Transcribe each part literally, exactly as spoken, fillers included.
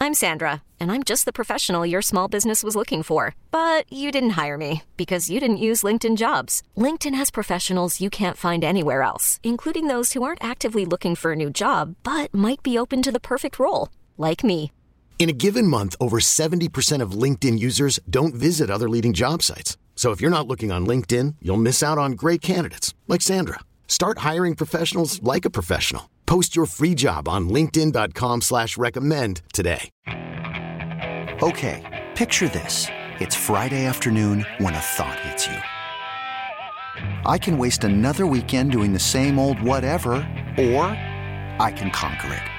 I'm Sandra, and I'm just the professional your small business was looking for. But you didn't hire me because you didn't use LinkedIn Jobs. LinkedIn has professionals you can't find anywhere else, including those who aren't actively looking for a new job, but might be open to the perfect role, like me. In a given month, over seventy percent of LinkedIn users don't visit other leading job sites. So if you're not looking on LinkedIn, you'll miss out on great candidates like Sandra. Start hiring professionals like a professional. Post your free job on linkedin dot com slash recommend today. Okay, picture this. It's Friday afternoon when a thought hits you. I can waste another weekend doing the same old whatever, or I can conquer it.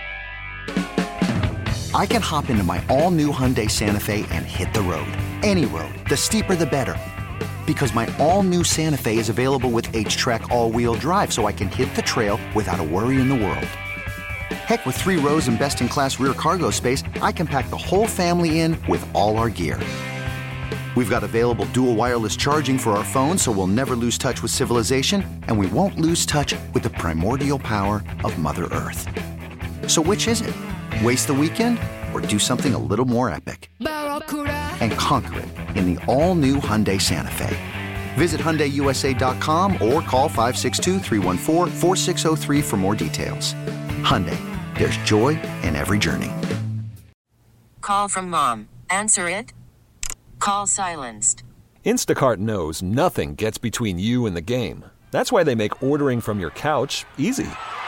I can hop into my all-new Hyundai Santa Fe and hit the road. Any road. The steeper, the better. Because my all-new Santa Fe is available with H-Track all-wheel drive, so I can hit the trail without a worry in the world. Heck, with three rows and best-in-class rear cargo space, I can pack the whole family in with all our gear. We've got available dual wireless charging for our phones, so we'll never lose touch with civilization, and we won't lose touch with the primordial power of Mother Earth. So which is it? Waste the weekend or do something a little more epic? And conquer it in the all-new Hyundai Santa Fe. Visit Hyundai U S A dot com or call five six two, three one four, four six zero three for more details. Hyundai, there's joy in every journey. Call from mom. Answer it. Call silenced. Instacart knows nothing gets between you and the game. That's why they make ordering from your couch easy.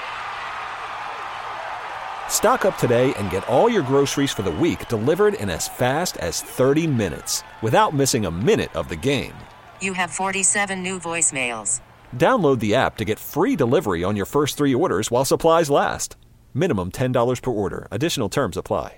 Stock up today and get all your groceries for the week delivered in as fast as thirty minutes without missing a minute of the game. You have forty-seven new voicemails. Download the app to get free delivery on your first three orders while supplies last. Minimum ten dollars per order. Additional terms apply.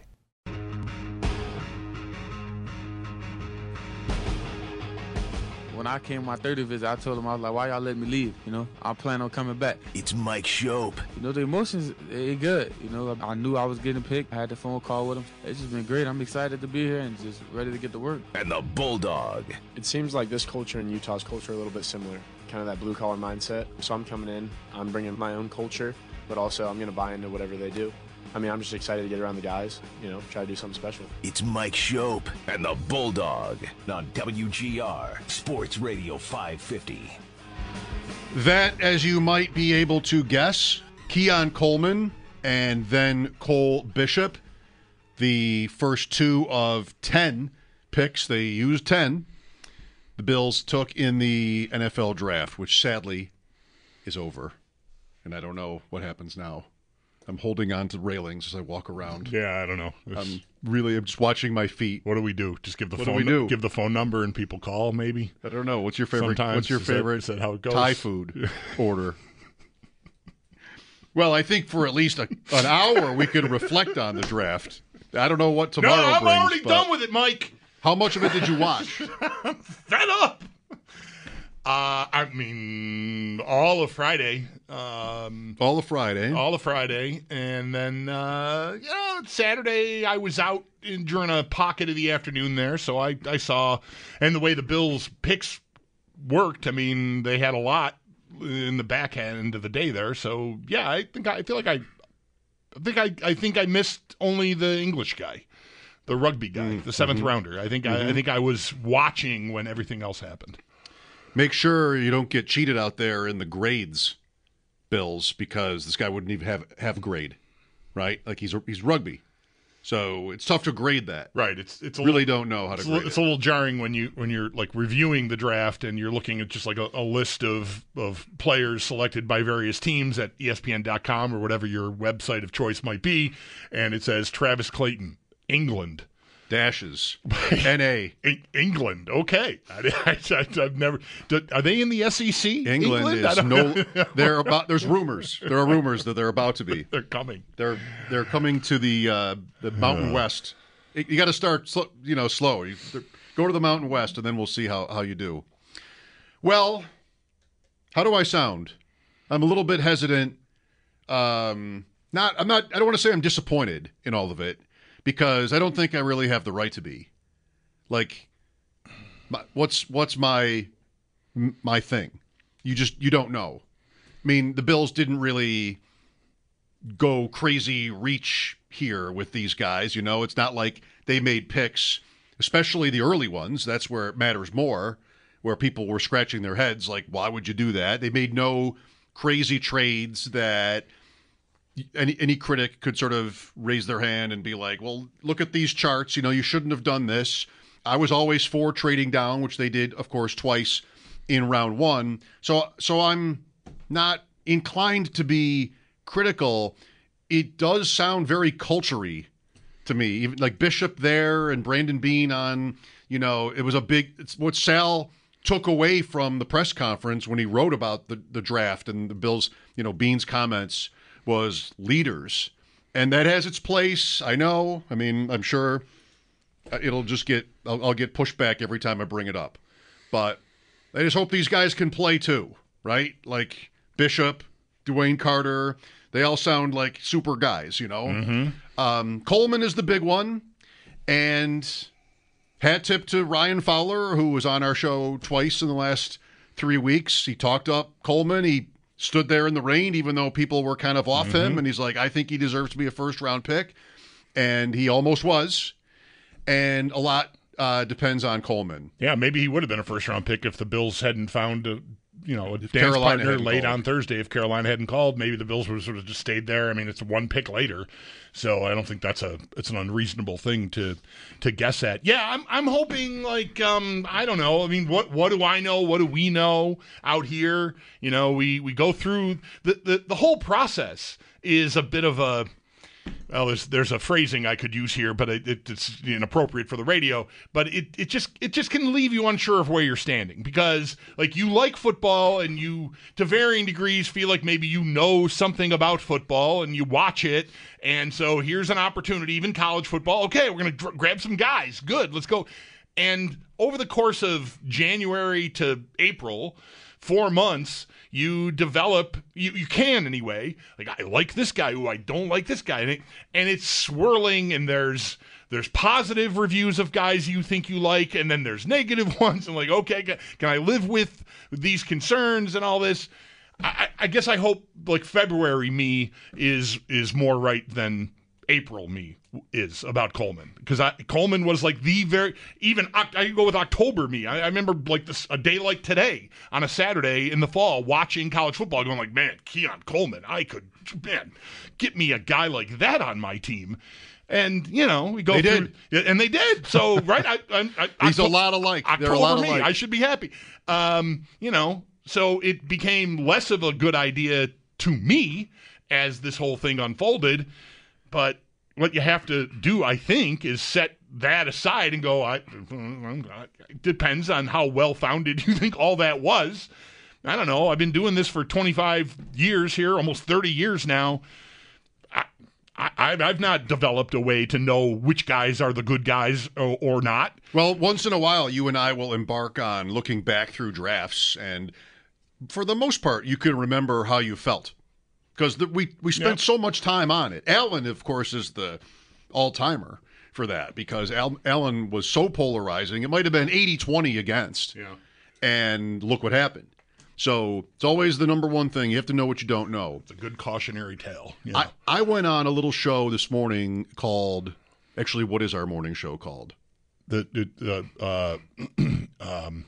When I came my thirtieth visit, I told him, I was like, why y'all let me leave? You know, I plan on coming back. It's Mike Shope. You know, the emotions, they good. You know, I knew I was getting picked. I had the phone call with him. It's just been great. I'm excited to be here and just ready to get to work. And the Bulldog. It seems like this culture and Utah's culture are a little bit similar, kind of that blue-collar mindset. So I'm coming in, I'm bringing my own culture, but also I'm going to buy into whatever they do. I mean, I'm just excited to get around the guys, you know, try to do something special. It's Mike Shope and the Bulldog on W G R Sports Radio five fifty. That, as you might be able to guess, Keon Coleman and then Cole Bishop, the first two of ten picks. They used ten. The Bills took in the N F L draft, which sadly is over. And I don't know what happens now. I'm holding on to railings as I walk around. Yeah, I don't know. It's, I'm really I'm just watching my feet. What do we do? Just give the what phone. Do we do? Give the phone number and people call. Maybe. I don't know. What's your favorite? Sometimes, what's your is favorite? That, is that how it goes? Thai food order. Well, I think for at least a, an hour we could reflect on the draft. I don't know what tomorrow no, I'm brings. already done with it, Mike. How much of it did you watch? I'm fed up. Uh, I mean, all of Friday. Um, all of Friday. All of Friday. And then, uh, you know, Saturday I was out in, during a pocket of the afternoon there. So I, I saw, and the way the Bills picks worked, I mean, they had a lot in the back end of the day there. So, yeah, I think I, I feel like I, I think I, I think I missed only the English guy, the rugby guy, mm-hmm. the seventh mm-hmm. rounder. I think mm-hmm. I, I think I was watching when everything else happened. Make sure you don't get cheated out there in the grades, Bills, because this guy wouldn't even have have grade, right? Like he's he's rugby, so it's tough to grade that. Right. It's it's a really little, don't know how to. It's, grade a, it's it. a little jarring when you when you're like reviewing the draft and you're looking at just like a, a list of of players selected by various teams at E S P N dot com or whatever your website of choice might be, and it says Travis Clayton, England. Dashes. N A. England. Okay. I, I, I've never. Are they in the S E C? England, England? is no. They're about. There's rumors. There are rumors that they're about to be. They're coming. They're they're coming to the uh, the Mountain uh. West. You got to start, sl- you know, slow. You go to the Mountain West, and then we'll see how how you do. Well, how do I sound? I'm a little bit hesitant. Um, not. I'm not. I don't want to say I'm disappointed in all of it. Because I don't think I really have the right to be. Like, my, what's what's my my thing? You just you don't know. I mean, the Bills didn't really go crazy reach here with these guys. You know, it's not like they made picks, especially the early ones. That's where it matters more, where people were scratching their heads like, why would you do that? They made no crazy trades that any any critic could sort of raise their hand and be like, well, look at these charts. You know, you shouldn't have done this. I was always for trading down, which they did, of course, twice in round one. So, so I'm not inclined to be critical. It does sound very culture-y to me. Even like Bishop there and Brandon Beane on, you know, it was a big, it's what Sal took away from the press conference when he wrote about the, the draft and the Bills, you know, Beane's comments was leaders. And that has its place. I know. I mean, I'm sure it'll just get, I'll, I'll get pushback every time I bring it up. But I just hope these guys can play too, right? Like Bishop, Dwayne Carter, they all sound like super guys, you know? Mm-hmm. Um, Coleman is the big one. And hat tip to Ryan Fowler, who was on our show twice in the last three weeks. He talked up Coleman. He stood there in the rain, even though people were kind of off Mm-hmm. him. And he's like, I think he deserves to be a first-round pick. And he almost was. And a lot uh, depends on Coleman. Yeah, maybe he would have been a first-round pick if the Bills hadn't found a, you know, a If dance Carolina partner hadn't late called. on Thursday. If Carolina hadn't called, maybe the Bills would have sort of just stayed there. I mean, it's one pick later, so I don't think that's a it's an unreasonable thing to to guess at. Yeah, I'm I'm hoping like um I don't know. I mean, what what do I know? What do we know out here? You know, we we go through the the, the whole process is a bit of a. Well, there's there's a phrasing I could use here, but it, it, it's inappropriate for the radio. But it, it just it just can leave you unsure of where you're standing because like you like football and you to varying degrees feel like maybe you know something about football and you watch it, and so here's an opportunity, even college football. Okay, we're gonna dr- grab some guys. Good, let's go. And over the course of January to April, four months. You develop, you, you can anyway, like I like this guy, ooh, I don't like this guy. And, it, and it's swirling and there's there's positive reviews of guys you think you like and then there's negative ones and like, okay, can, can I live with these concerns and all this? I, I guess I hope like February me is is more right than April me is about Coleman because Coleman was like the very even I can go with October me. I, I remember like this a day like today on a Saturday in the fall watching college football, going like, man, Keon Coleman, I could man get me a guy like that on my team. And you know we go they through, did. and they did. So right, I, I, I, He's October, a lot alike. They're October a lot me, alike. I should be happy. Um, you know, so it became less of a good idea to me as this whole thing unfolded. But what you have to do, I think, is set that aside and go, I, it depends on how well-founded you think all that was. I don't know. I've been doing this for twenty-five years here, almost thirty years now. I, I, I've not developed a way to know which guys are the good guys or, or not. Well, once in a while, you and I will embark on looking back through drafts, and for the most part, you can remember how you felt. Because we, we spent Yep. so much time on it. Allen, of course, is the all-timer for that because Al, Allen was so polarizing. It might have been eighty twenty against. Yeah. And look what happened. So it's always the number one thing. You have to know what you don't know. It's a good cautionary tale. You know? I, I went on a little show this morning called – actually, what is our morning show called? The, the uh, um,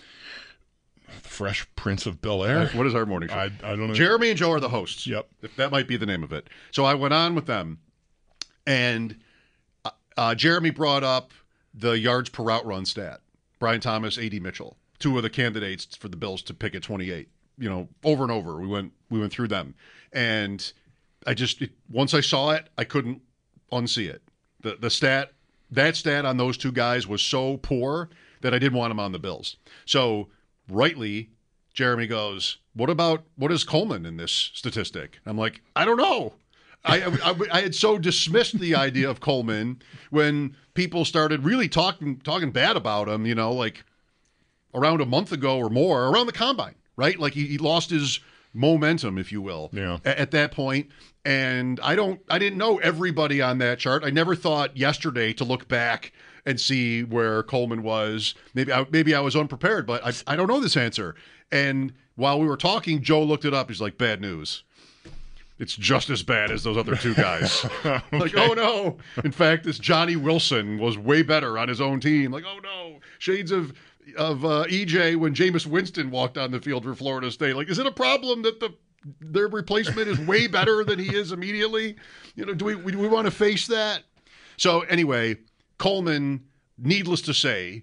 Fresh Prince of Bel-Air. What is our morning show? I, I don't know. Jeremy and Joe are the hosts. Yep. That might be the name of it. So I went on with them, and uh, Jeremy brought up the yards per route run stat. Brian Thomas, A D Mitchell, two of the candidates for the Bills to pick at twenty-eight. You know, over and over, we went we went through them, and I just it, once I saw it, I couldn't unsee it. The the stat that stat on those two guys was so poor that I didn't want them on the Bills. So rightly, Jeremy goes, what about, what is Coleman in this statistic? I'm like, I don't know. I, I, I had so dismissed the idea of Coleman when people started really talking talking bad about him, you know, like around a month ago or more, around the combine, right? Like he, he lost his momentum, if you will, yeah. at, at that point. And I don't, I didn't know everybody on that chart. I never thought yesterday to look back and see where Coleman was. Maybe I, maybe I was unprepared, but I, I don't know this answer. And while we were talking, Joe looked it up. He's like, bad news. it's just as bad as those other two guys. Okay. Like, oh no. In fact, this Johnny Wilson was way better on his own team. Like, oh no. Shades of of uh, E J when Jameis Winston walked on the field for Florida State. Like, is it a problem that the their replacement is way better than he is immediately? You know, do we do we want to face that? So anyway, Coleman, needless to say,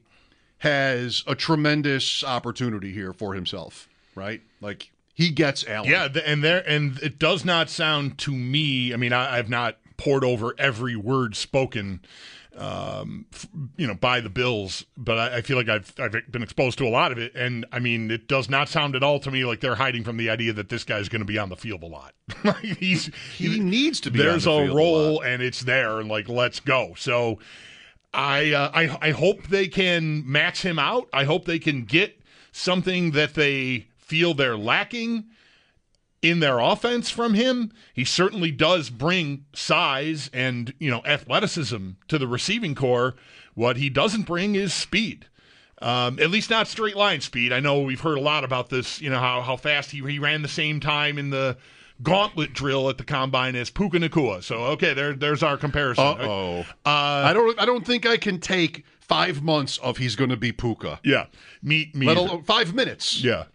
has a tremendous opportunity here for himself, right? Like, he gets Allen. Yeah, and there and it does not sound to me, I mean, I, I've not pored over every word spoken um, f- you know, by the Bills, but I, I feel like I've I've been exposed to a lot of it, and I mean, it does not sound at all to me like they're hiding from the idea that this guy's going to be on the field a lot. he's he he's, needs to be. There's on the a field role, a and it's there, and like, let's go. So, I uh, I I hope they can max him out. I hope they can get something that they feel they're lacking in their offense from him. He certainly does bring size and, you know, athleticism to the receiving core. What he doesn't bring is speed. Um, at least not straight line speed. I know we've heard a lot about this, you know, how, how fast he, he ran the same time in the gauntlet drill at the combine as Puka Nacua. So, okay, there, there's our comparison. Uh-oh. Uh, I don't I don't think I can take five months of he's going to be Puka. Yeah. Me, me Let either. alone five minutes. Yeah.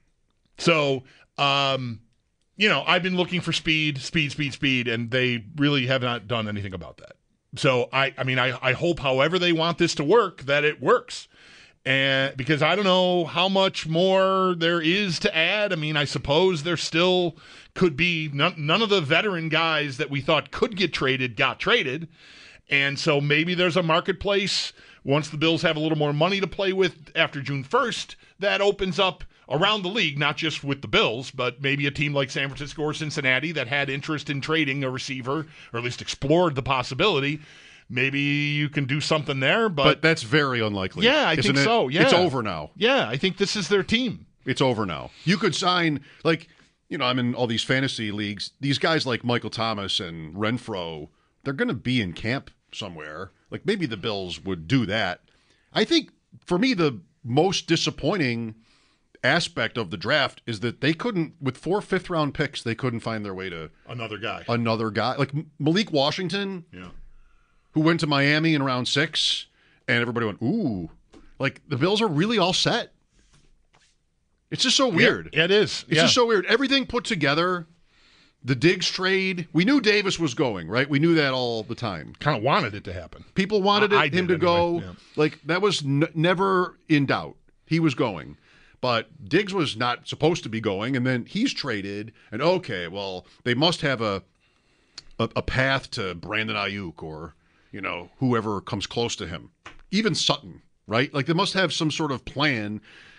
So, um, you know, I've been looking for speed, speed, speed, speed, and they really have not done anything about that. So, I, I mean, I, I hope however they want this to work, that it works. And because I don't know how much more there is to add. I mean, I suppose there still could be none, none of the veteran guys that we thought could get traded got traded. And so maybe there's a marketplace once the Bills have a little more money to play with after June first that opens up around the league, not just with the Bills, but maybe a team like San Francisco or Cincinnati that had interest in trading a receiver, or at least explored the possibility. Maybe you can do something there, but, but that's very unlikely. Yeah, I think it? so. Yeah, it's over now. Yeah, I think this is their team. It's over now. You could sign, like, you know, I'm in all these fantasy leagues. These guys like Michael Thomas and Renfro, they're going to be in camp somewhere. Like, maybe the Bills would do that. I think, for me, the most disappointing aspect of the draft is that they couldn't, with four fifth round picks, they couldn't find their way to another guy. Another guy. Like Malik Washington, yeah, who went to Miami in round six, and everybody went, ooh. Like, the Bills are really all set. It's just so weird. Yeah, it is. It's yeah. just so weird. Everything put together, the Diggs trade, we knew Davis was going, right? We knew that all the time. Kind of wanted it to happen. People wanted it, I, I him to anyway. go. Yeah. Like, that was n- never in doubt. He was going. But Diggs was not supposed to be going, and then he's traded, and okay, well, they must have a a, a path to Brandon Ayuk or, you know, whoever comes close to him. Even Sutton, right? Like, they must have some sort of plan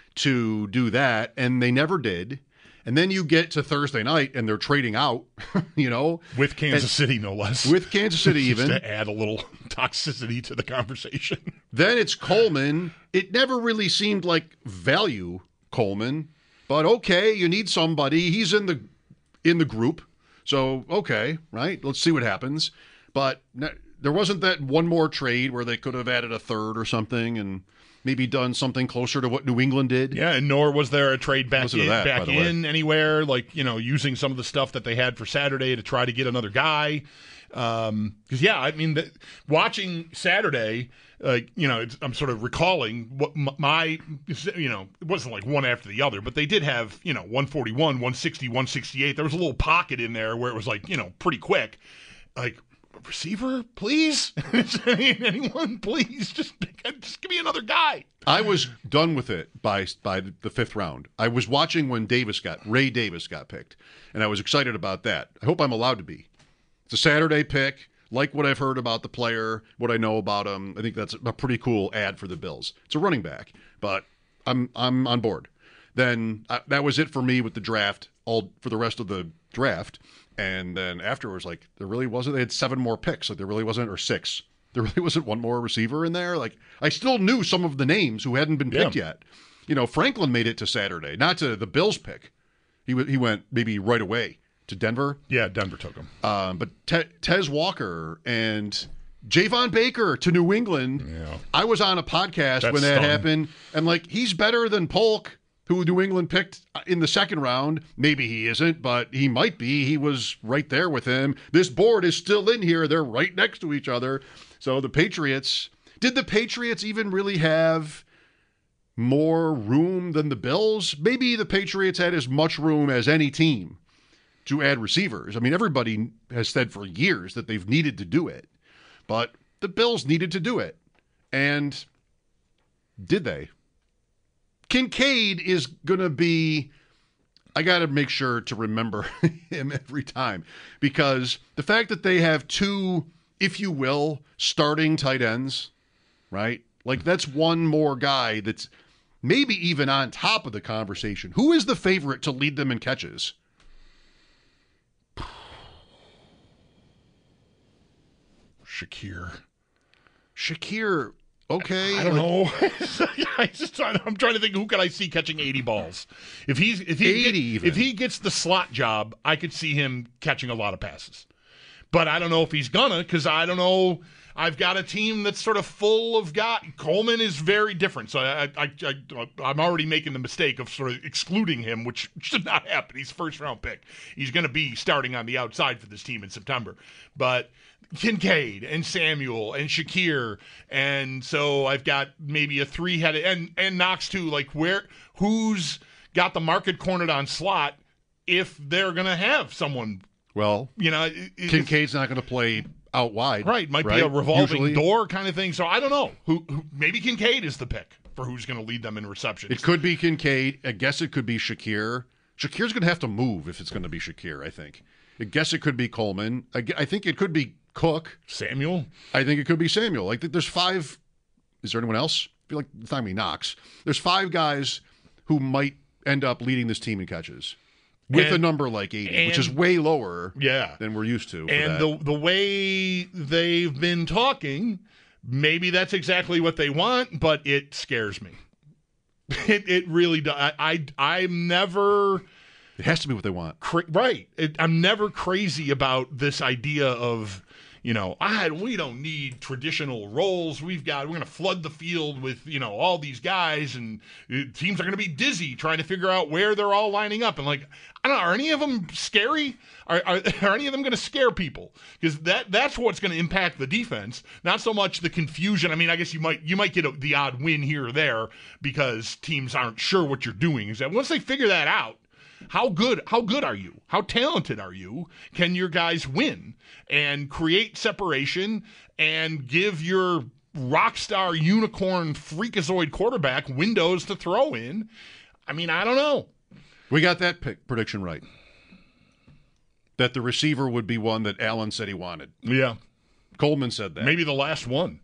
to do that, and they never did. And then you get to Thursday night, and they're trading out, you know. With Kansas and, City, no less. With Kansas City, even. Just to add a little toxicity to the conversation. Then it's Coleman. It never really seemed like value Coleman, but okay, you need somebody. He's in the in the group, so okay, right? Let's see what happens. But ne- there wasn't that one more trade where they could have added a third or something and maybe done something closer to what New England did. Yeah, and nor was there a trade back Listen in, to that, back by the way. in anywhere, like, you know, using some of the stuff that they had for Saturday to try to get another guy. Because, um, yeah, I mean, the, watching Saturday, like, you know, it's, I'm sort of recalling what my, you know, it wasn't like one after the other, but they did have, you know, one forty-one, one sixty, one sixty-eight. There was a little pocket in there where it was like, you know, pretty quick. Like, receiver, please? Anyone, please? Just, just give me another guy. I was done with it by by the fifth round. I was watching when Davis got, Ray Davis got picked, and I was excited about that. I hope I'm allowed to be. It's a Saturday pick. Like what I've heard about the player, what I know about him, I think that's a pretty cool ad for the Bills. It's a running back, but I'm I'm on board. Then uh, that was it for me with the draft, all for the rest of the draft. And then afterwards, like, there really wasn't, they had seven more picks. Like, there really wasn't, or six. There really wasn't one more receiver in there. Like, I still knew some of the names who hadn't been picked yeah. yet. You know, Franklin made it to Saturday, not to the Bills pick. He w- he went maybe right away to Denver. Yeah, Denver took him. Um, but Te- Tez Walker and Javon Baker to New England. Yeah. I was on a podcast That's when that stunning. happened, and, like, he's better than Polk. who New England picked in the second round. Maybe he isn't, but he might be. He was right there with him. This board is still in here. They're right next to each other. So the Patriots, did the Patriots even really have more room than the Bills? Maybe the Patriots had as much room as any team to add receivers. I mean, everybody has said for years that they've needed to do it, but the Bills needed to do it. And did they? Kincaid is going to be, I got to make sure to remember him every time, because the fact that they have two, if you will, starting tight ends, right? Like, that's one more guy that's maybe even on top of the conversation. Who is the favorite to lead them in catches? Shakir. Shakir, okay. I don't like, know. I just, I'm trying to think, who could I see catching eighty balls? If he's if he eighty get, even. if he gets the slot job, I could see him catching a lot of passes. But I don't know if he's gonna, because I don't know. I've got a team that's sort of full of guys. Coleman is very different, so I, I, I, I'm already making the mistake of sort of excluding him, which should not happen. He's first round pick. He's going to be starting on the outside for this team in September. But Kincaid and Samuel and Shakir, and so I've got maybe a three-headed, and and Knox too. Like, where who's got the market cornered on slot if they're going to have someone? Well, you know, it, Kincaid's not going to play out wide. Right, might right? be a revolving Usually. door kind of thing. So I don't know. Who, who maybe Kincaid is the pick for who's going to lead them in receptions. It could be Kincaid. I guess it could be Shakir. Shakir's going to have to move if it's going to be Shakir, I think. I guess it could be Coleman. I, I think it could be Cook. Samuel. I think it could be Samuel. Like, there's five. Is there anyone else? I feel like it's not going to be Knox. There's five guys who might end up leading this team in catches. With and, a number like eighty, and, which is way lower yeah. than we're used to. And the the way they've been talking, maybe that's exactly what they want, but it scares me. It it really does. I, I, I'm never... It has to be what they want. Cra- right. It, I'm never crazy about this idea of... You know, I we don't need traditional roles. We've got we're going to flood the field with, you know, all these guys, and teams are going to be dizzy trying to figure out where they're all lining up. And like, I don't know, are any of them scary? Are are, are any of them going to scare people? Because that that's what's going to impact the defense, not so much the confusion. I mean, I guess you might you might get a, the odd win here or there because teams aren't sure what you're doing. Is that once they figure that out, How good how good are you? How talented are you? Can your guys win and create separation and give your rock star unicorn freakazoid quarterback windows to throw in? I mean, I don't know. We got that pick prediction right. That the receiver would be one that Allen said he wanted. Yeah. Coleman said that. Maybe the last one.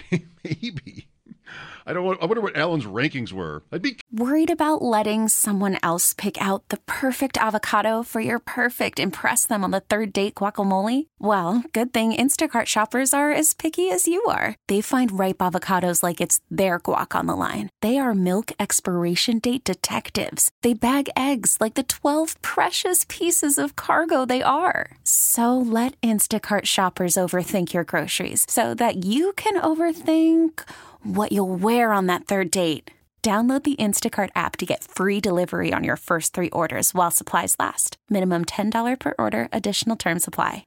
Maybe. I don't. I wonder what Allen's rankings were. I'd be worried about letting someone else pick out the perfect avocado for your perfect impress them on the third date guacamole? Well, good thing Instacart shoppers are as picky as you are. They find ripe avocados like it's their guac on the line. They are milk expiration date detectives. They bag eggs like the twelve precious pieces of cargo they are. So let Instacart shoppers overthink your groceries so that you can overthink what you'll wear on that third date. Download the Instacart app to get free delivery on your first three orders while supplies last. Minimum ten dollars per order. Additional terms apply.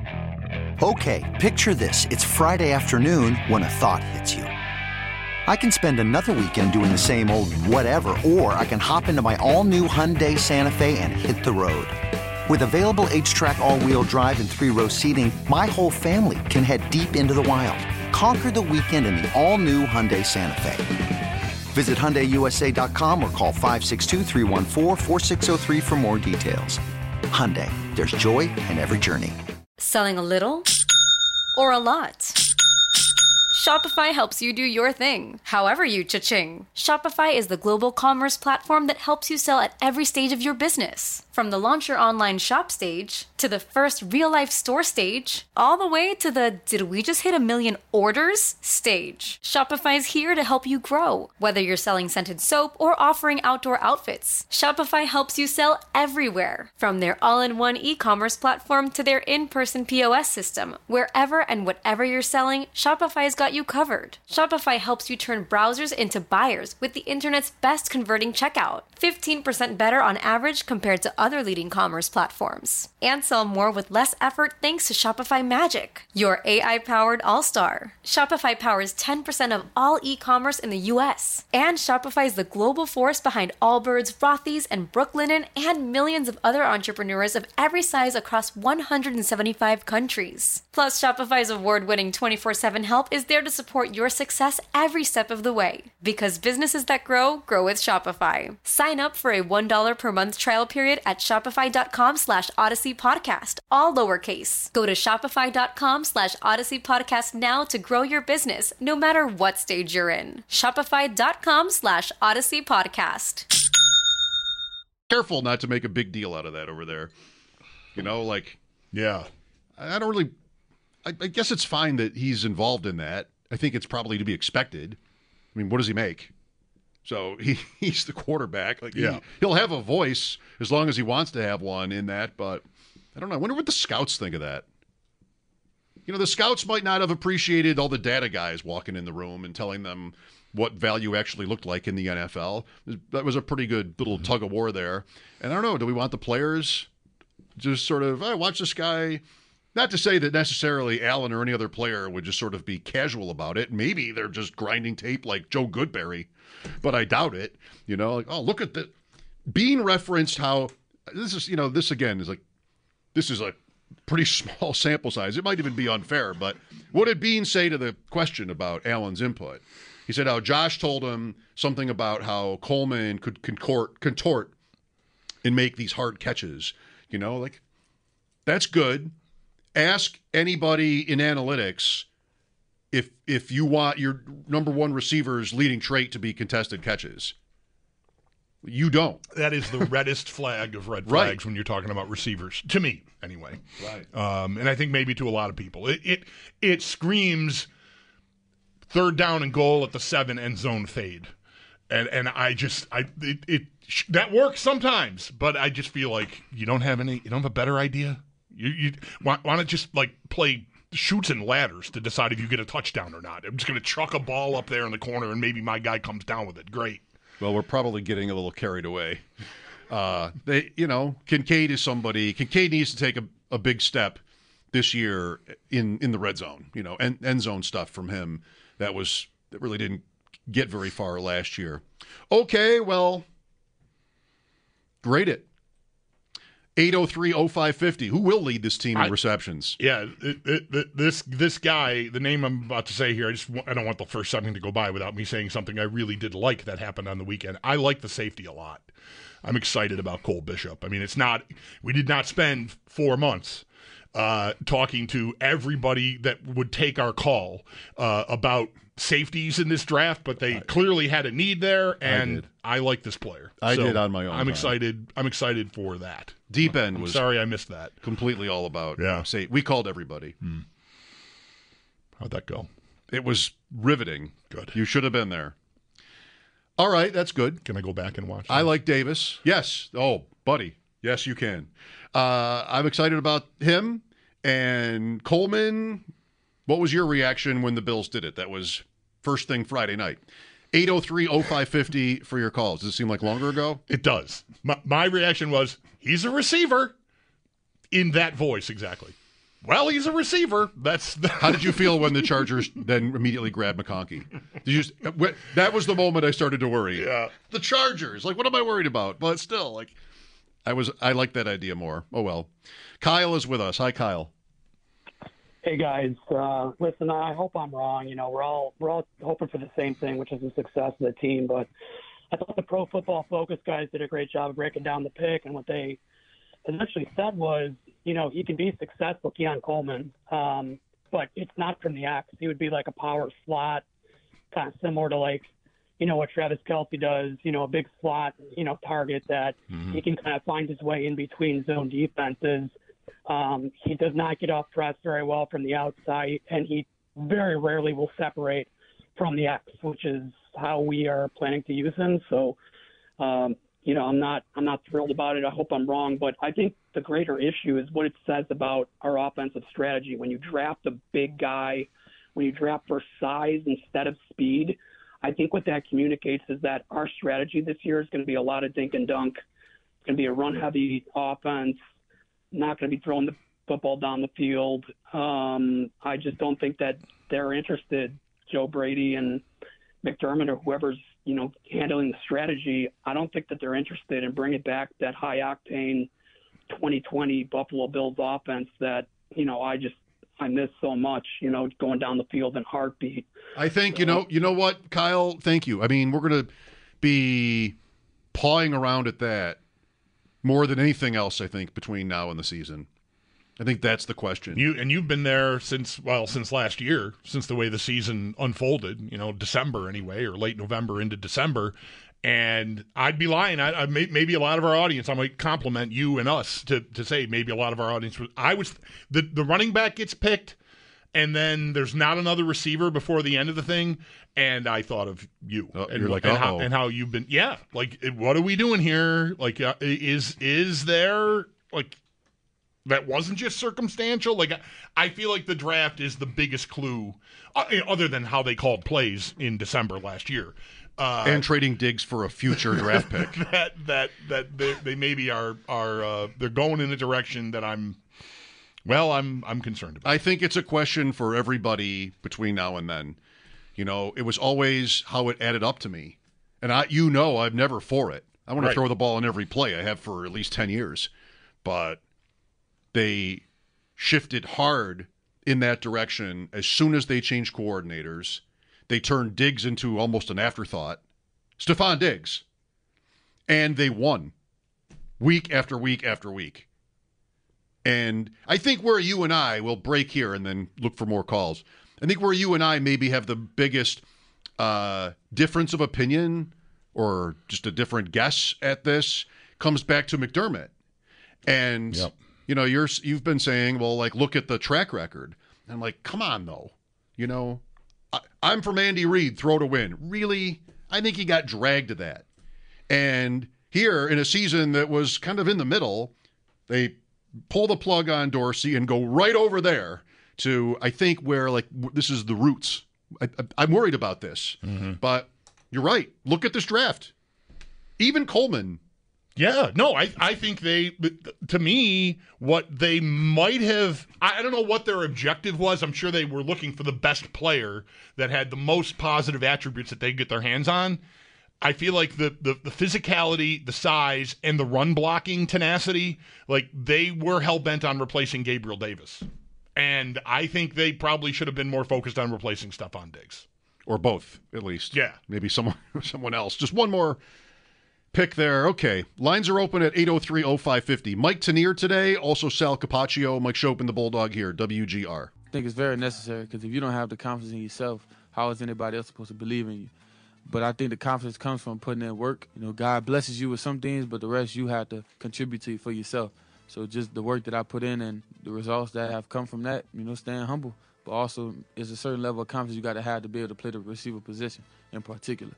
Okay, picture this. It's Friday afternoon when a thought hits you. I can spend another weekend doing the same old whatever, or I can hop into my all-new Hyundai Santa Fe and hit the road. With available H-Track all-wheel drive and three-row seating, my whole family can head deep into the wild. Conquer the weekend in the all-new Hyundai Santa Fe. Visit Hyundai U S A dot com or call five six two, three one four, four six zero three for more details. Hyundai, there's joy in every journey. Selling a little or a lot? Shopify helps you do your thing, however you cha-ching. Shopify is the global commerce platform that helps you sell at every stage of your business. From the launch your online shop stage, to the first real-life store stage, all the way to the did we just hit a million orders stage. Shopify's here to help you grow. Whether you're selling scented soap or offering outdoor outfits, Shopify helps you sell everywhere. From their all-in-one e-commerce platform to their in-person P O S system, wherever and whatever you're selling, Shopify's got you covered. Shopify helps you turn browsers into buyers with the internet's best converting checkout. fifteen percent better on average compared to other leading commerce platforms. And sell more with less effort thanks to Shopify Magic, your A I-powered all-star. Shopify powers ten percent of all e-commerce in the U S. And Shopify is the global force behind Allbirds, Rothy's, and Brooklinen, and millions of other entrepreneurs of every size across one hundred seventy-five countries. Plus, Shopify's award-winning twenty-four seven help is there to support your success every step of the way. Because businesses that grow, grow with Shopify. Sign up for a one dollar per month trial period at shopify.com slash Odyssey Podcast, all lowercase. Go to shopify.com slash Odyssey Podcast now to grow your business, no matter what stage you're in. Shopify.com slash Odyssey Podcast. Careful not to make a big deal out of that over there. You know, like, yeah, I don't really, I, I guess it's fine that he's involved in that. I think it's probably to be expected. I mean, what does he make? So he, he's the quarterback. Like yeah. he, he'll have a voice as long as he wants to have one in that, but I don't know. I wonder what the scouts think of that. You know, the scouts might not have appreciated all the data guys walking in the room and telling them what value actually looked like in the N F L. That was a pretty good little tug of war there. And I don't know, do we want the players just sort of, I oh, watch this guy? Not to say that necessarily Allen or any other player would just sort of be casual about it. Maybe they're just grinding tape like Joe Goodberry, but I doubt it. You know, like, oh, look at the Bean referenced how this is, you know, this again is like, this is a pretty small sample size. It might even be unfair, but what did Bean say to the question about Allen's input? He said how Josh told him something about how Coleman could contort, contort and make these hard catches. You know, like, that's good. Ask anybody in analytics if if you want your number one receiver's leading trait to be contested catches. You don't. That is the reddest flag of red flags right. when you're talking about receivers, to me, anyway. Right. Um, and I think maybe to a lot of people. It it, it screams third down and goal at the seven end zone fade. And and I just I it, it that works sometimes, but I just feel like you don't have any you don't have a better idea. You you want, want to just like play shoots and ladders to decide if you get a touchdown or not. I'm just going to chuck a ball up there in the corner and maybe my guy comes down with it. Great. Well, we're probably getting a little carried away. Uh, they, you know, Kincaid is somebody. Kincaid needs to take a, a big step this year in, in the red zone. You know, end, end zone stuff from him that was that really didn't get very far last year. Okay, well, grade it. eight oh three oh five fifty. Who will lead this team in I, receptions? Yeah, it, it, it, this this guy, the name I'm about to say here, I just I don't want the first second to go by without me saying something I really did like that happened on the weekend. I like the safety a lot. I'm excited about Cole Bishop. I mean, it's not we did not spend four months uh, talking to everybody that would take our call uh, about safeties in this draft, but they I, clearly had a need there, and I, I like this player. I so did on my own. I'm time. excited. I'm excited for that. Deep end I'm was sorry I missed that. Completely all about. Yeah. Say we called everybody. Hmm. How'd that go? It was riveting. Good. You should have been there. All right, that's good. Can I go back and watch? I like Davis. Yes. Oh, buddy. Yes, you can. Uh, I'm excited about him and Coleman. What was your reaction when the Bills did it? That was first thing Friday night. eight oh three oh five fifty for your calls. Does it seem like longer ago? It does. My, my reaction was, he's a receiver. In that voice, exactly. Well, he's a receiver. That's the- How did you feel when the Chargers then immediately grabbed McConkey? Did you just, that was the moment I started to worry. Yeah. The Chargers. Like, what am I worried about? But still, like, I was. I like that idea more. Oh, well. Kyle is with us. Hi, Kyle. Hey guys, uh, listen, I hope I'm wrong. You know, we're all we're all hoping for the same thing, which is the success of the team. But I thought the Pro Football Focus guys did a great job of breaking down the pick, and what they essentially said was, you know, he can be successful, Keon Coleman, um, but it's not from the X. He would be like a power slot, kind of similar to like, you know, what Travis Kelce does, you know, a big slot, you know, target that Mm-hmm. he can kind of find his way in between zone defenses. Um, he does not get off press very well from the outside, and he very rarely will separate from the X, which is how we are planning to use him. So, um, you know, I'm not I'm not thrilled about it. I hope I'm wrong, but I think the greater issue is what it says about our offensive strategy. When you draft a big guy, when you draft for size instead of speed, I think what that communicates is that our strategy this year is going to be a lot of dink and dunk. It's going to be a run-heavy offense, not going to be throwing the football down the field. Um, I just don't think that they're interested, Joe Brady and McDermott or whoever's, you know, handling the strategy. I don't think that they're interested in bringing back that high-octane twenty twenty Buffalo Bills offense that, you know, I just I miss so much, you know, going down the field in heartbeat. I think, you know, you know what, Kyle, thank you. I mean, we're going to be pawing around at that more than anything else, I think, between now and the season. I think that's the question. You and you've been there since, well, since last year, since the way the season unfolded, you know, December anyway, or late November into December. And I'd be lying. I, I may, maybe a lot of our audience, I might compliment you and us to, to say maybe a lot of our audience was, I was, the, the running back gets picked, and then there's not another receiver before the end of the thing, and I thought of you. Oh, and, you're like, and how, uh-oh. and how you've been, yeah, like, what are we doing here? Like, uh, is is there, like, that wasn't just circumstantial? Like, I feel like the draft is the biggest clue, uh, other than how they called plays in December last year. Uh, and trading Diggs for a future draft pick. that that that they, they maybe are are uh, they're going in a direction that I'm well I'm I'm concerned about. I think it's a question for everybody between now and then. You know, it was always how it added up to me, and I you know I'm never for it. I want Right. to throw the ball in every play. I have for at least ten years, but they shifted hard in that direction as soon as they changed coordinators. They turned Diggs into almost an afterthought. Stephon Diggs. And they won week after week after week. And I think where you and I will break here and then look for more calls. I think where you and I maybe have the biggest uh, difference of opinion or just a different guess at this comes back to McDermott. And, Yep. you know, you're, you've been saying, well, like, look at the track record. And I'm like, come on, though. You know, I, I'm from Andy Reid, throw to win. Really? I think he got dragged to that. And here, in a season that was kind of in the middle, they pull the plug on Dorsey and go right over there to, I think, where, like, w- this is the roots. I, I, I'm worried about this. Mm-hmm. But you're right. Look at this draft. Even Coleman. Yeah, no, I, I think they, to me, what they might have, I don't know what their objective was. I'm sure they were looking for the best player that had the most positive attributes that they could get their hands on. I feel like the, the, the physicality, the size, and the run blocking tenacity, like they were hell-bent on replacing Gabriel Davis. And I think they probably should have been more focused on replacing Stephon Diggs. Or both, at least. Yeah. Maybe someone someone else. Just one more pick there. Okay. Lines are open at eight oh three oh five five oh. Mike Tanier today. Also Sal Capaccio. Mike Chopin, the Bulldog here. W G R. I think it's very necessary because if you don't have the confidence in yourself, how is anybody else supposed to believe in you? But I think the confidence comes from putting in work. You know, God blesses you with some things, but the rest you have to contribute to for yourself. So just the work that I put in and the results that have come from that, you know, staying humble. But also, there's a certain level of confidence you got to have to be able to play the receiver position in particular.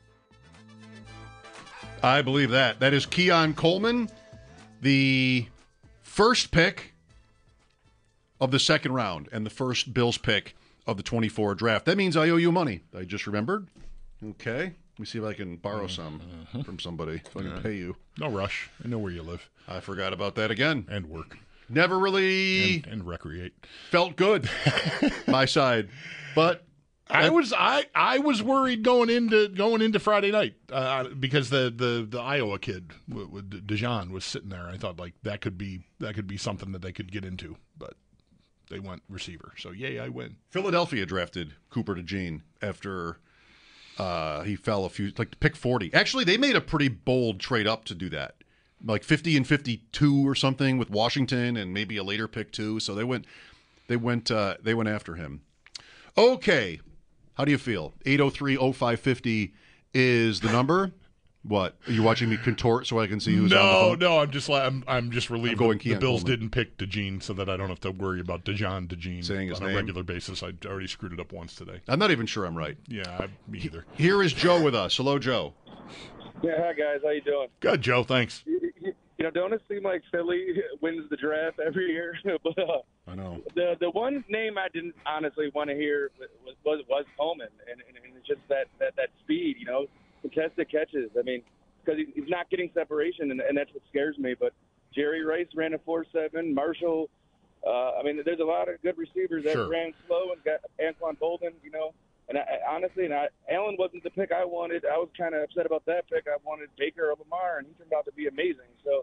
I believe that. That is Keon Coleman, the first pick of the second round and the first Bills pick of the twenty-four draft. That means I owe you money. I just remembered. Okay. Let me see if I can borrow some from somebody so I can pay you. No rush. I know where you live. I forgot about that again. And work. Never really And, and recreate. felt good. My side. But I was I, I was worried going into going into Friday night uh, because the, the, the Iowa kid w- w- Dijon was sitting there. I thought like that could be that could be something that they could get into, but they went receiver. So yay, I win. Philadelphia drafted Cooper DeJean after uh, he fell a few, like pick forty. Actually, they made a pretty bold trade up to do that, like fifty and fifty-two or something with Washington, and maybe a later pick too. So they went, they went, uh, they went after him. Okay, how do you feel? eight oh three oh five five oh is the number. What? Are you watching me contort so I can see who's no, on the phone? No, I'm just I'm I'm just relieved I'm going that the Keon Bills Coleman. didn't pick DeJean so that I don't have to worry about DeJohn DeJean Saying his on name? a regular basis. I already screwed it up once today. I'm not even sure I'm right. Yeah, I, me either. Here is Joe with us. Hello, Joe. Yeah, hi guys, how you doing? Good, Joe. Thanks. You, you know, don't it seem like Philly wins the draft every year? but uh, I know. The the one name I didn't honestly want to hear was was, was Coleman, and, and, and it's just that, that, that speed, you know, contested catches. I mean, because he's not getting separation, and, and that's what scares me. But Jerry Rice ran a four seven. Marshall, uh, I mean, there's a lot of good receivers that Sure. ran slow and got Anquan Bolden, you know. And I, I, honestly, and I, Allen wasn't the pick I wanted. I was kind of upset about that pick. I wanted Baker or Lamar, and he turned out to be amazing. So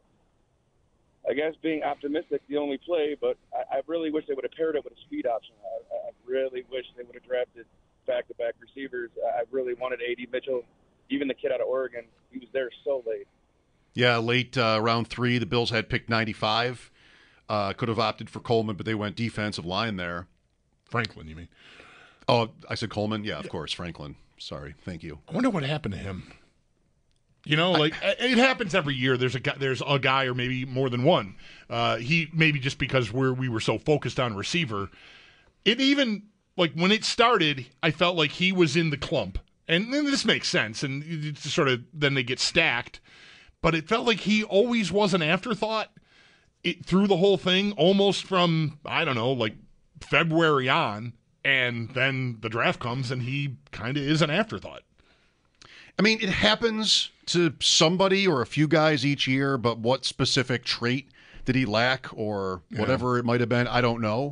I guess being optimistic, the only play, but I, I really wish they would have paired it with a speed option. I, I really wish they would have drafted back-to-back receivers. I really wanted A D Mitchell, even the kid out of Oregon. He was there so late. Yeah, late uh, round three, the Bills had picked ninety-five. Uh, could have opted for Coleman, but they went defensive line there. Franklin, you mean? Oh, I said Coleman? Yeah, of course, Franklin. Sorry. Thank you. I wonder what happened to him. You know, like I, it happens every year. There's a guy, there's a guy, or maybe more than one. Uh, he maybe just because we're we were so focused on receiver. It even like when it started, I felt like he was in the clump, and, and this makes sense. And it's sort of then they get stacked, but it felt like he always was an afterthought. It through the whole thing, almost from I don't know, like February on. And then the draft comes, and he kind of is an afterthought. I mean, it happens to somebody or a few guys each year, but what specific trait did he lack or whatever yeah. it might have been, I don't know.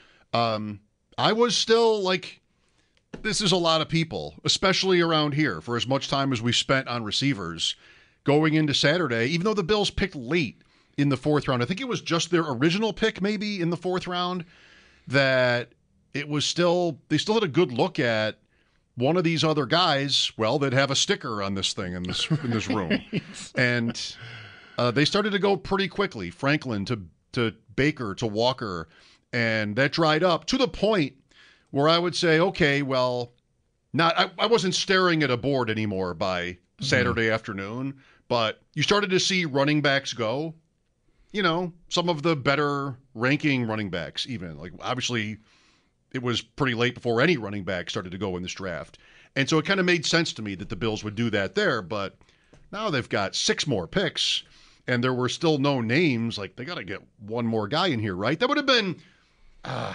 Um, I was still like, this is a lot of people, especially around here, for as much time as we spent on receivers going into Saturday, even though the Bills picked late in the fourth round. I think it was just their original pick maybe in the fourth round that it was still, they still had a good look at one of these other guys, well, they'd have a sticker on this thing in this in this room. And uh, they started to go pretty quickly, Franklin to, to Baker to Walker, and that dried up to the point where I would say, okay, well, not I, I wasn't staring at a board anymore by Saturday mm-hmm. afternoon, but you started to see running backs go, you know, some of the better ranking running backs even. Like, obviously, it was pretty late before any running back started to go in this draft. And so it kind of made sense to me that the Bills would do that there, but now they've got six more picks, and there were still no names. Like, they got to get one more guy in here, right? That would have been... Uh,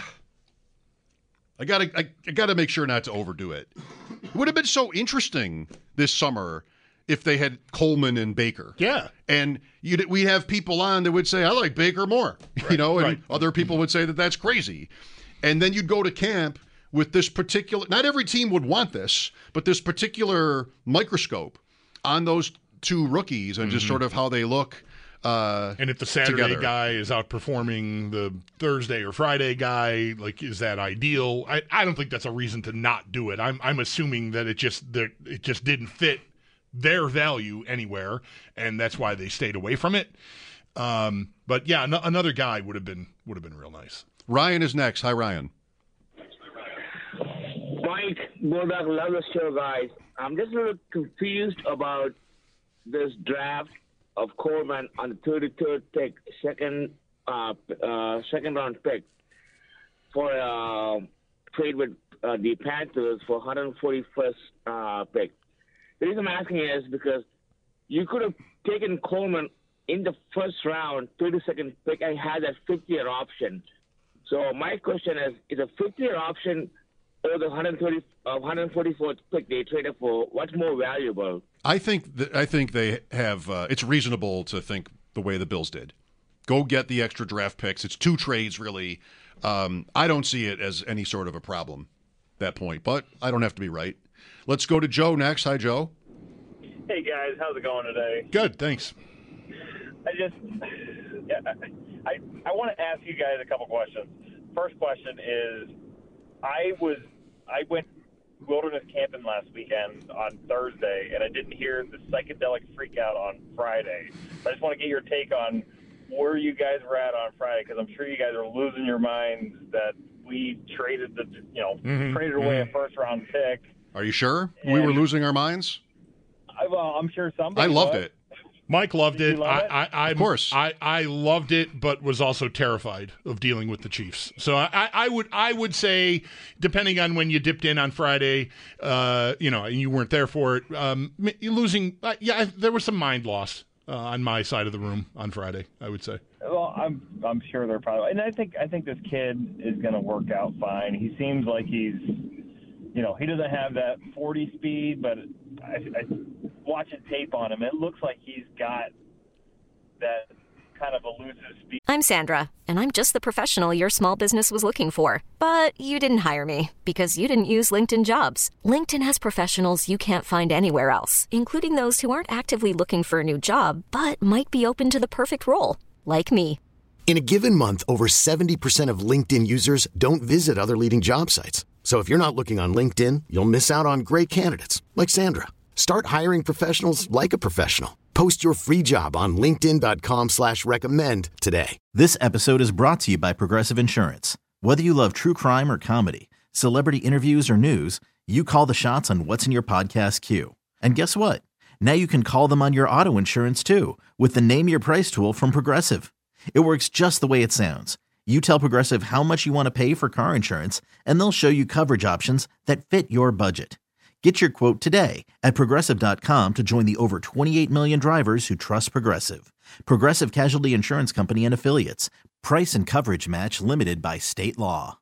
I got to I, I gotta make sure not to overdo it. It would have been so interesting this summer if they had Coleman and Baker. Yeah. And you'd, we'd have people on that would say, I like Baker more. Right, you know, and right. other people would say that that's crazy. And then you'd go to camp with this particular, not every team would want this, but this particular microscope on those two rookies and mm-hmm. just sort of how they look uh, And if the Saturday together. guy is outperforming the Thursday or Friday guy, like, is that ideal? I, I don't think that's a reason to not do it. I'm I'm assuming that it just that it just didn't fit their value anywhere, and that's why they stayed away from it. Um, but yeah, no, another guy would have been would have been real nice. Ryan is next. Hi, Ryan. Mike, Bulldog, love the show, guys. I'm just a little confused about this draft of Coleman on the thirty-third pick, second uh, uh, second round pick for a uh, trade with uh, the Panthers for one hundred forty-first uh, pick. The reason I'm asking is because you could have taken Coleman in the first round, thirty-second pick, and had that fifth-year option. So my question is, is a fifth-year option or the one hundred thirty, uh, one hundred forty-fourth pick they traded for, what's more valuable? I think that, I think they have. Uh, it's reasonable to think the way the Bills did. Go get the extra draft picks. It's two trades, really. Um, I don't see it as any sort of a problem at that point, but I don't have to be right. Let's go to Joe next. Hi, Joe. Hey guys, how's it going today? Good, thanks. I just, yeah, I I want to ask you guys a couple questions. First question is, I was I went wilderness camping last weekend on Thursday, and I didn't hear the psychedelic freak out on Friday. I just want to get your take on where you guys were at on Friday, because I'm sure you guys are losing your minds that we traded the you know Mm-hmm, traded away mm-hmm. a first round pick. Are you sure And we were losing our minds? I, well, I'm sure somebody. I loved would. it. Mike loved Did it. you love it? I, I, Of course. I, I loved it, but was also terrified of dealing with the Chiefs. So I, I would I would say, depending on when you dipped in on Friday, uh, you know, and you weren't there for it, um, you're losing. Uh, yeah, there was some mind loss uh, on my side of the room on Friday, I would say. Well, I'm I'm sure they're probably, and I think I think this kid is going to work out fine. He seems like he's, you know, he doesn't have that forty speed, but I, I watching tape on him, it looks like he's got that kind of elusive speed. I'm Sandra, and I'm just the professional your small business was looking for. But you didn't hire me because you didn't use LinkedIn Jobs. LinkedIn has professionals you can't find anywhere else, including those who aren't actively looking for a new job, but might be open to the perfect role, like me. In a given month, over seventy percent of LinkedIn users don't visit other leading job sites. So if you're not looking on LinkedIn, you'll miss out on great candidates like Sandra. Start hiring professionals like a professional. Post your free job on linkedin dot com slash recommend today. This episode is brought to you by Progressive Insurance. Whether you love true crime or comedy, celebrity interviews or news, you call the shots on what's in your podcast queue. And guess what? Now you can call them on your auto insurance too with the Name Your Price tool from Progressive. It works just the way it sounds. You tell Progressive how much you want to pay for car insurance, and they'll show you coverage options that fit your budget. Get your quote today at Progressive dot com to join the over twenty-eight million drivers who trust Progressive. Progressive Casualty Insurance Company and Affiliates. Price and coverage match limited by state law.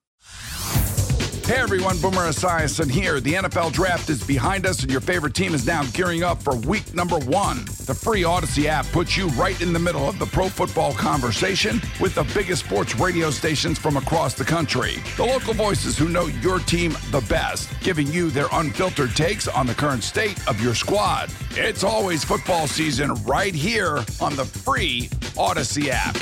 Hey everyone, Boomer Esiason here. The N F L Draft is behind us and your favorite team is now gearing up for week number one. The free Odyssey app puts you right in the middle of the pro football conversation with the biggest sports radio stations from across the country. The local voices who know your team the best, giving you their unfiltered takes on the current state of your squad. It's always football season right here on the free Odyssey app.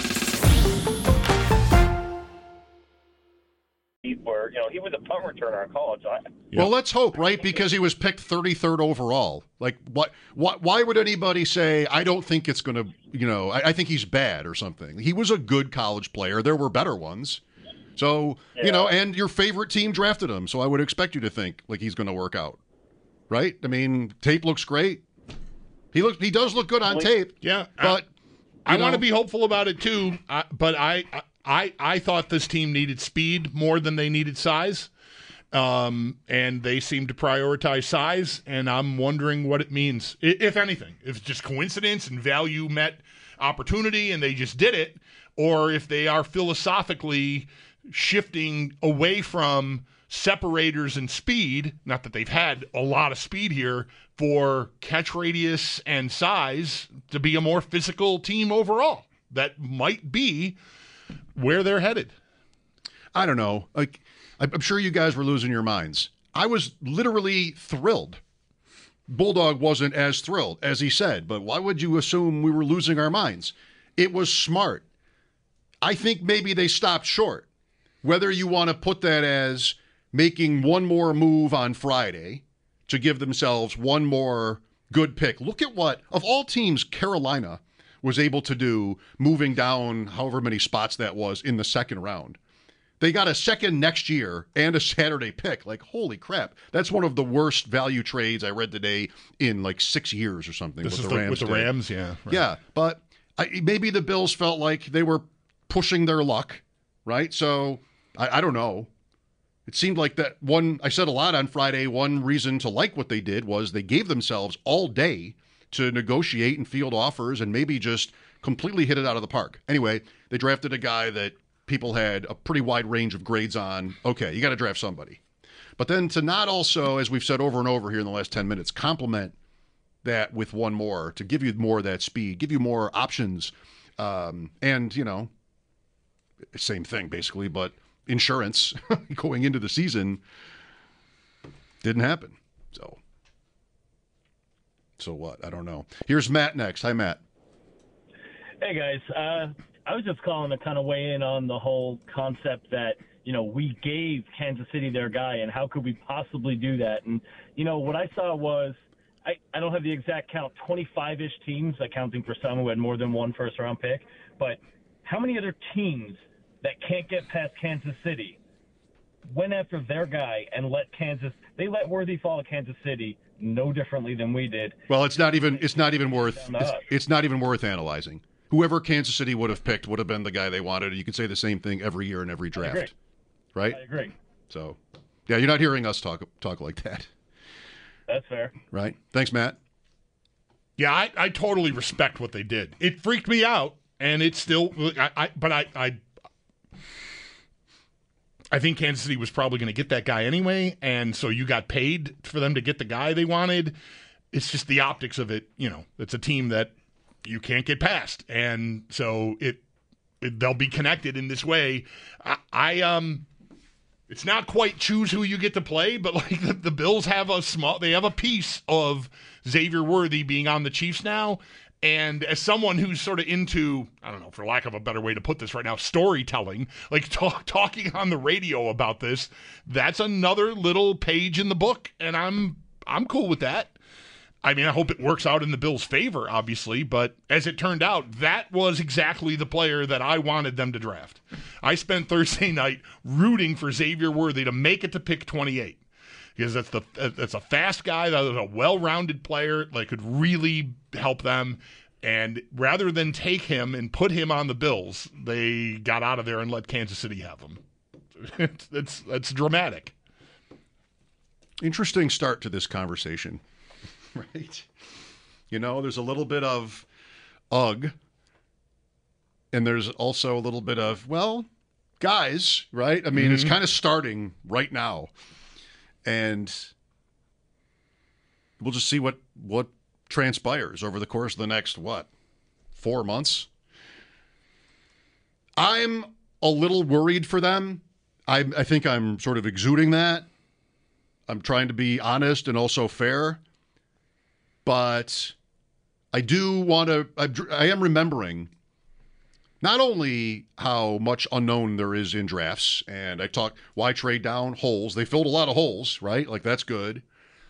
Where, you know, he was a punt returner in college. I, Well, let's hope, right? Because he was picked thirty-third overall. Like, what? What? Why would anybody say, I don't think it's going to, you know, I, I think he's bad or something? He was a good college player. There were better ones. So, yeah. you know, and your favorite team drafted him. So I would expect you to think, like, he's going to work out. Right? I mean, tape looks great. He looks, he does look good on tape. Yeah. But I, I want to be hopeful about it, too. I, but I... I I, I thought this team needed speed more than they needed size, um, and they seem to prioritize size, and I'm wondering what it means, if anything. If it's just coincidence and value met opportunity and they just did it, or if they are philosophically shifting away from separators and speed, not that they've had a lot of speed here, for catch radius and size to be a more physical team overall. That might be where they're headed. I don't know. Like, I'm sure you guys were losing your minds. I was literally thrilled. Bulldog wasn't as thrilled, as he said, but why would you assume we were losing our minds? It was smart. I think maybe they stopped short. Whether you want to put that as making one more move on Friday to give themselves one more good pick. Look at what, of all teams, Carolina was able to do, moving down however many spots that was in the second round. They got a second next year and a Saturday pick. Like, holy crap. That's one of the worst value trades I read today in like six years or something. This with is the the, Rams. with the did. Rams, yeah. Right. Yeah, but I, maybe the Bills felt like they were pushing their luck, right? So, I, I don't know. It seemed like that one, I said a lot on Friday, one reason to like what they did was they gave themselves all day to negotiate and field offers and maybe just completely hit it out of the park. Anyway, they drafted a guy that people had a pretty wide range of grades on. Okay, you got to draft somebody. But then to not also, as we've said over and over here in the last ten minutes, complement that with one more, to give you more of that speed, give you more options. Um, and, you know, same thing basically, but insurance going into the season didn't happen. So. So what? I don't know. Here's Matt next. Hi, Matt. Hey, guys. Uh, I was just calling to kind of weigh in on the whole concept that, you know, we gave Kansas City their guy, and how could we possibly do that? And, you know, what I saw was, I, I don't have the exact count, twenty-five-ish teams, accounting for some who had more than one first-round pick, but how many other teams that can't get past Kansas City went after their guy and let Kansas – they let Worthy fall to Kansas City no differently than we did. Well, it's not even it's not even worth it's, it's not even worth analyzing. Whoever Kansas City would have picked would have been the guy they wanted. You could say the same thing every year in every draft. I agree. Right? I agree. So, yeah, you're not hearing us talk talk like that. That's fair. Right? Thanks, Matt. Yeah, I, I totally respect what they did. It freaked me out, and it's still I, I but I, I I think Kansas City was probably going to get that guy anyway, and so you got paid for them to get the guy they wanted. It's just the optics of it, you know. It's a team that you can't get past, and so it, it they'll be connected in this way. I, I um, it's not quite choose who you get to play, but like the, the Bills have a small, they have a piece of Xavier Worthy being on the Chiefs now. And as someone who's sort of into, I don't know, for lack of a better way to put this right now, storytelling, like talk, talking on the radio about this, that's another little page in the book, and I'm I'm cool with that. I mean, I hope it works out in the Bills' favor, obviously, but as it turned out, that was exactly the player that I wanted them to draft. I spent Thursday night rooting for Xavier Worthy to make it to pick twenty-eight. Because that's the that's a fast guy, that is a well-rounded player that could really help them. And rather than take him and put him on the Bills, they got out of there and let Kansas City have him. That's that's dramatic. Interesting start to this conversation, right? You know, there's a little bit of ugh, and there's also a little bit of, well, guys, right? I mean, mm-hmm. It's kind of starting right now. And we'll just see what, what transpires over the course of the next, what, four months? I'm a little worried for them. I, I think I'm sort of exuding that. I'm trying to be honest and also fair. But I do want to, I, I am remembering not only how much unknown there is in drafts, and I talk, why trade down? Holes. They filled a lot of holes, right? Like, that's good.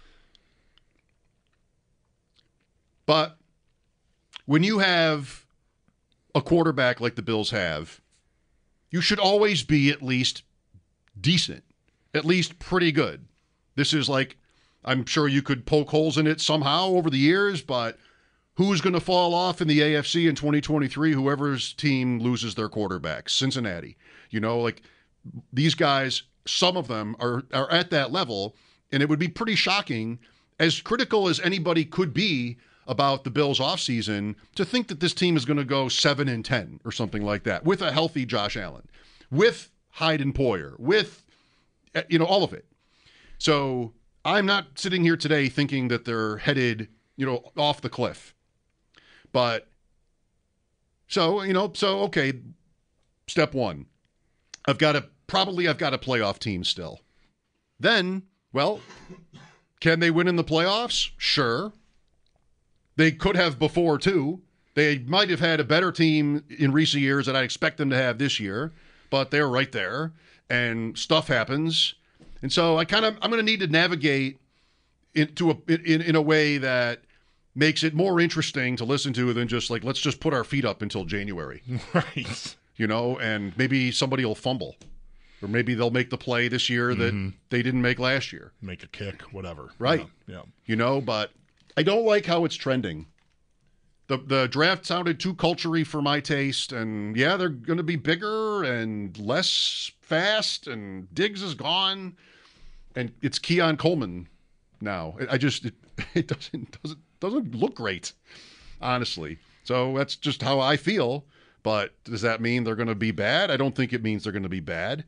But when you have a quarterback like the Bills have, you should always be at least decent, at least pretty good. This is like, I'm sure you could poke holes in it somehow over the years, but who's going to fall off in the A F C in twenty twenty-three? Whoever's team loses their quarterback. Cincinnati. You know, like, these guys, some of them are, are at that level, and it would be pretty shocking, as critical as anybody could be about the Bills' offseason, to think that this team is going to go seven and ten or something like that, with a healthy Josh Allen, with Hyde and Poyer, with, you know, all of it. So I'm not sitting here today thinking that they're headed, you know, off the cliff. But, so, you know, so, okay, step one. I've got a, probably I've got a playoff team still. Then, well, can they win in the playoffs? Sure. They could have before, too. They might have had a better team in recent years than I expect them to have this year, but they're right there, and stuff happens. And so I kind of, I'm going to need to navigate into a, in, in a way that makes it more interesting to listen to than just like, let's just put our feet up until January. Right. You know, and maybe somebody will fumble. Or maybe they'll make the play this year that mm-hmm. they didn't make last year. Make a kick, whatever. Right. Yeah. yeah. You know, but I don't like how it's trending. The the draft sounded too culture-y for my taste, and yeah, they're going to be bigger and less fast, and Diggs is gone, and it's Keon Coleman now. I just it, it doesn't doesn't doesn't look great, honestly. So that's just how I feel. But does that mean they're going to be bad? I don't think it means they're going to be bad.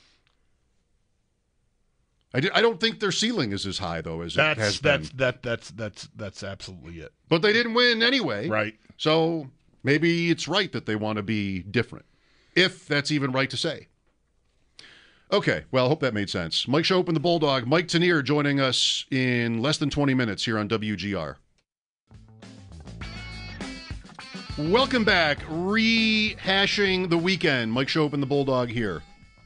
I, I don't think their ceiling is as high, though, as that's, it has that's, been. That, that's, that's, that's absolutely it. But they didn't win anyway. Right. So maybe it's right that they want to be different, if that's even right to say. Okay, well, I hope that made sense. Mike Schopp and the Bulldog. Mike Tanier joining us in less than twenty minutes here on W G R. Welcome back. Rehashing the weekend. Mike Schopp and the Bulldog here.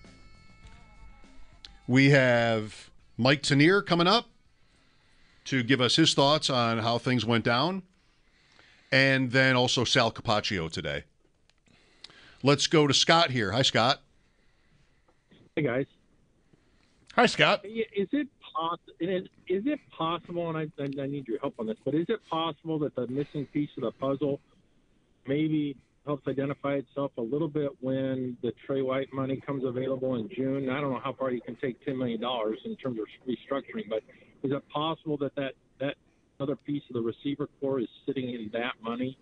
We have Mike Tanier coming up to give us his thoughts on how things went down. And then also Sal Capaccio today. Let's go to Scott here. Hi, Scott. Hey, guys. Hi, Scott. Is it possible? Is, is it possible? And I, I need your help on this. But is it possible that the missing piece of the puzzle maybe helps identify itself a little bit when the Trey White money comes available in June? I don't know how far you can take ten million dollars in terms of restructuring, but is it possible that that, that other piece of the receiver core is sitting in that money?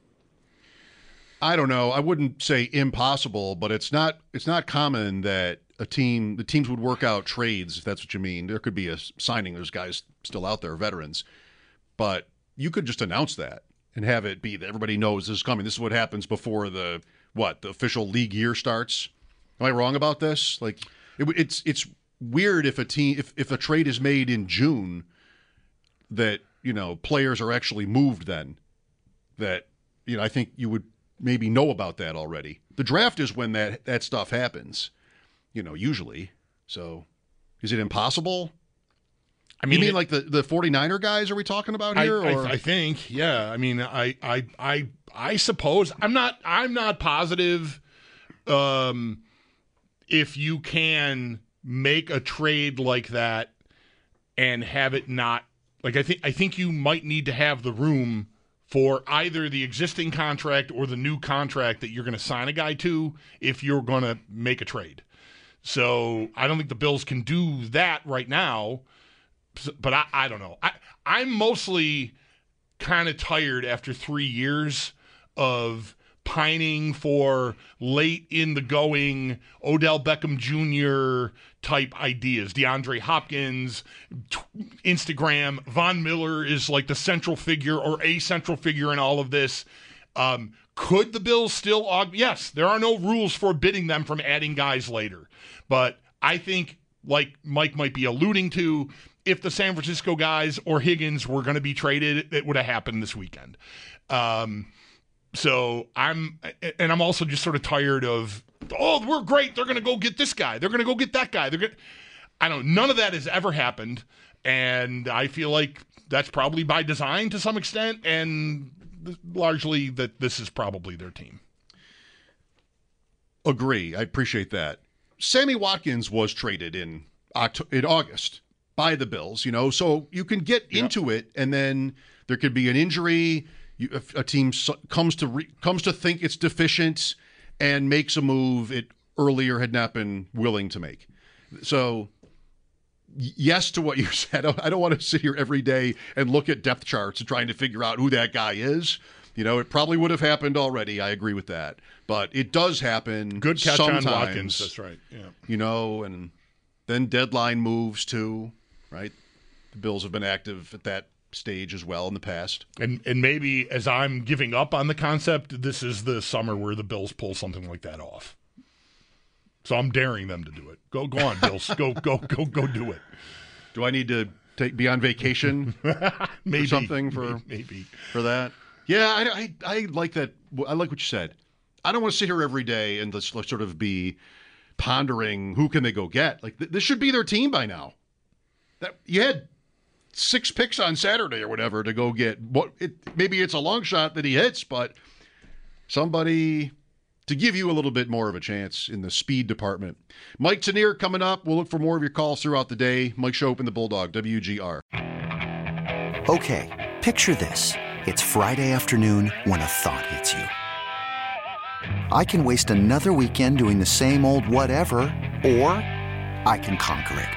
I don't know. I wouldn't say impossible, but it's not it's not common that a team the teams would work out trades, if that's what you mean. There could be a signing. There's guys still out there, veterans. But you could just announce that and have it be that everybody knows this is coming. This is what happens before the what the official league year starts. Am I wrong about this? Like it, it's it's weird if a team if, if a trade is made in June that, you know, players are actually moved then. That, you know, I think you would maybe know about that already. The draft is when that, that stuff happens, you know, usually. So is it impossible? I mean, you mean it, like the, the 49er guys are we talking about here? I, or? I, I think, yeah. I mean, I, I, I, I suppose I'm not, I'm not positive um, if you can make a trade like that and have it not, like, I think, I think you might need to have the room for either the existing contract or the new contract that you're going to sign a guy to if you're going to make a trade. So I don't think the Bills can do that right now, but I, I don't know. I, I'm mostly kind of tired after three years of pining for late in the going Odell Beckham Junior type ideas. DeAndre Hopkins, t- Instagram, Von Miller is like the central figure or a central figure in all of this. Um, could the Bills still aug- Yes, there are no rules forbidding them from adding guys later. But I think, like Mike might be alluding to, if the San Francisco guys or Higgins were going to be traded, it would have happened this weekend. Um, so I'm, and I'm also just sort of tired of, oh, we're great. They're going to go get this guy. They're going to go get that guy. They're going. I don't. None of that has ever happened, and I feel like that's probably by design to some extent, and largely that this is probably their team. Agree. I appreciate that. Sammy Watkins was traded in October, in August by the Bills. You know, so you can get yep. into it, and then there could be an injury. You, if a team comes to re, comes to think it's deficient and makes a move it earlier had not been willing to make. So, yes to what you said. I don't, I don't want to sit here every day and look at depth charts and trying to figure out who that guy is. You know, it probably would have happened already. I agree with that. But it does happen. Good catch sometimes, on Watkins. That's right. Yeah. You know, and then deadline moves too, right? The Bills have been active at that stage as well in the past. And and maybe as I'm giving up on the concept, this is the summer where the Bills pull something like that off. So I'm daring them to do it. Go go on, Bills. go go go go do it. Do I need to take be on vacation maybe or something for maybe for that? Yeah, I, I I like that. I like what you said. I don't want to sit here every day and let's, let's sort of be pondering who can they go get. Like th- this should be their team by now. That you had six picks on Saturday or whatever to go get. What it maybe it's a long shot that he hits, but somebody to give you a little bit more of a chance in the speed department. Mike Tanier coming up. We'll look for more of your calls throughout the day. Mike Shope and the Bulldog, W G R. Okay, picture this. It's Friday afternoon when a thought hits you. I can waste another weekend doing the same old whatever, or I can conquer it.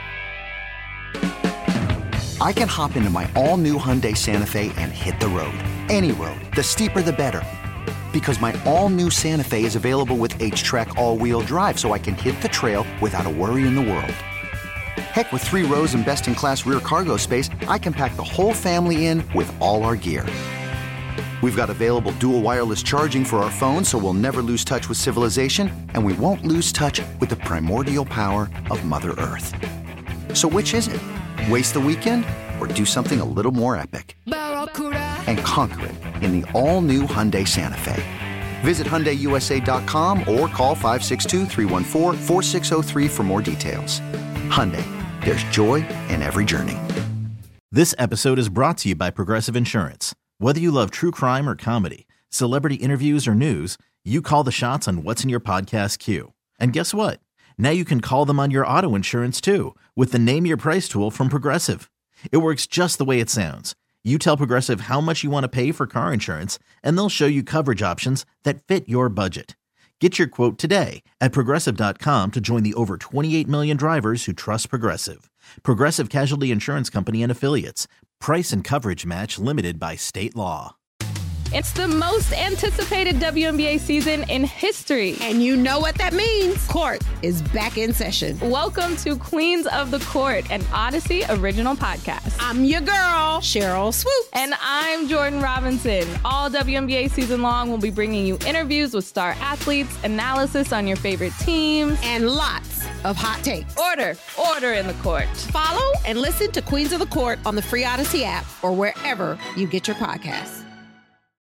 I can hop into my all-new Hyundai Santa Fe and hit the road. Any road. The steeper, the better. Because my all-new Santa Fe is available with H-Track all-wheel drive, so I can hit the trail without a worry in the world. Heck, with three rows and best-in-class rear cargo space, I can pack the whole family in with all our gear. We've got available dual wireless charging for our phones, so we'll never lose touch with civilization, and we won't lose touch with the primordial power of Mother Earth. So which is it? Waste the weekend or do something a little more epic? And conquer it in the all-new Hyundai Santa Fe. Visit Hyundai U S A dot com or call five six two, three one four, four six zero three for more details. Hyundai, there's joy in every journey. This episode is brought to you by Progressive Insurance. Whether you love true crime or comedy, celebrity interviews or news, you call the shots on what's in your podcast queue. And guess what? Now you can call them on your auto insurance too with the Name Your Price tool from Progressive. It works just the way it sounds. You tell Progressive how much you want to pay for car insurance, and they'll show you coverage options that fit your budget. Get your quote today at Progressive dot com to join the over twenty-eight million drivers who trust Progressive. Progressive Casualty Insurance Company and Affiliates. Price and coverage match limited by state law. It's the most anticipated W N B A season in history. And you know what that means. Court is back in session. Welcome to Queens of the Court, an Odyssey original podcast. I'm your girl, Cheryl Swoops. And I'm Jordan Robinson. All W N B A season long, we'll be bringing you interviews with star athletes, analysis on your favorite teams, and lots of hot takes. Order, order in the court. Follow and listen to Queens of the Court on the free Odyssey app or wherever you get your podcasts.